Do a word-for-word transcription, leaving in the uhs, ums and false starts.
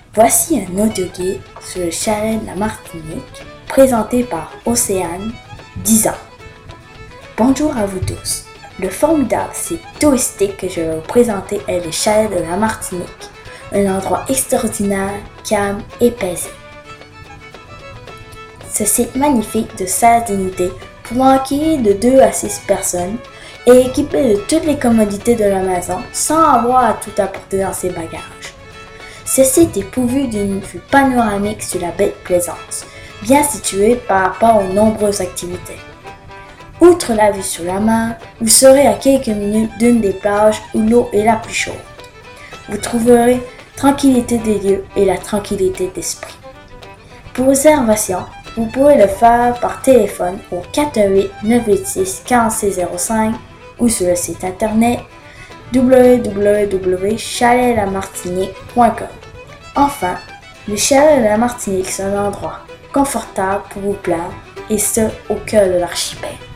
Voici un audioguide sur le chalet de la Martinique, présenté par Océane, dix ans. Bonjour à vous tous. Le formidable site touristique que je vais vous présenter est le chalet de la Martinique, un endroit extraordinaire, calme et paisible. Ce site magnifique de seize unités pouvant accueillir de deux à six personnes est équipé de toutes les commodités de la maison sans avoir à tout apporter dans ses bagages. Ce site est pourvu d'une vue panoramique sur la baie de Plaisance, bien située par rapport aux nombreuses activités. Outre la vue sur la mer, vous serez à quelques minutes d'une des plages où l'eau est la plus chaude. Vous trouverez tranquillité des lieux et la tranquillité d'esprit. Pour réservation, vous pouvez le faire par téléphone au quatre un huit neuf huit six quatre six zéro cinq ou sur le site internet w w w point chalet la martinique point com. Enfin, le chalet de la Martinique est un endroit confortable pour vous plaire, et ce, au cœur de l'archipel.